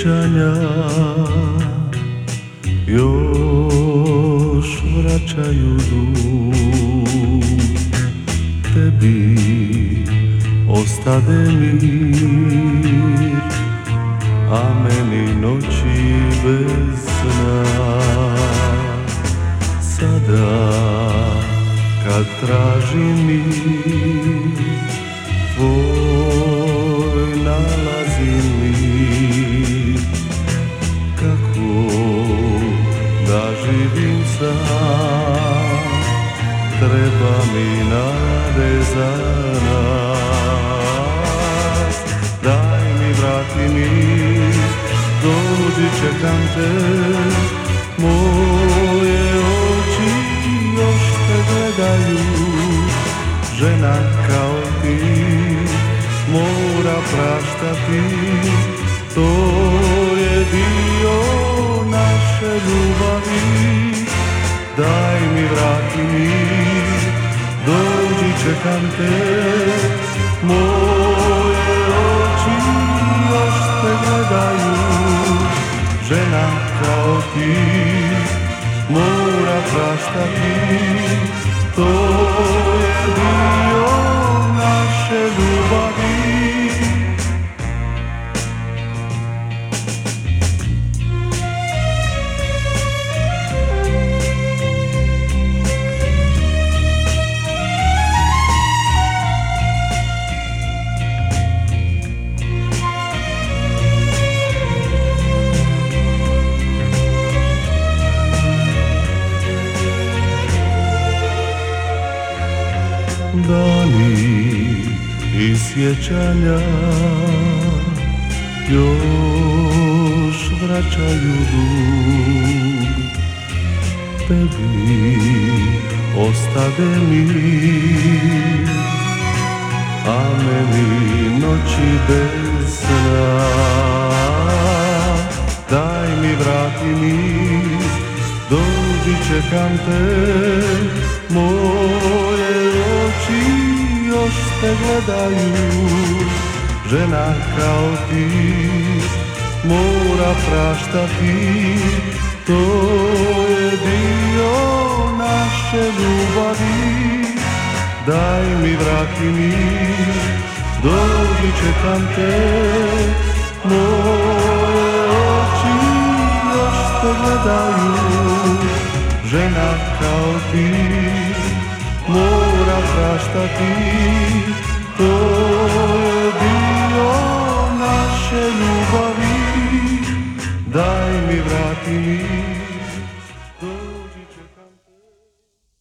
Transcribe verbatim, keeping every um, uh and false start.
sjećanja još vraćaju dug. Tebi ostade mir, a meni noći bez sna. Sada kad tražim mir tvoj, nalazim mir. Kako da živim sam, treba mi nade za nas. Daj mi, vrati mir, dođi, čekam te. Moje oči još te gledaju, žena kao ti mora praštati. To je dio naše ljubavi. Daj mi, vrati mir, dođi, čekam te. Moje oči još te gledaju, žena kao ti mora praštati. To je dio naše ljubavi. Dani i sjećanja još vraćaju dug. Tebi ostade mir, a meni noći bez sna. Daj mi, vrati mir, dođi, čekam te. Moje oči još te gledaju, žena kao ti mora praštati. To je dio naše ljubavi. Daj mi, vrati mir, dođi, čekam te. Moje oči još te gledaju, žena kao ti mora praštati. To je dio naše ljubavi. Daj mi, vrati mir.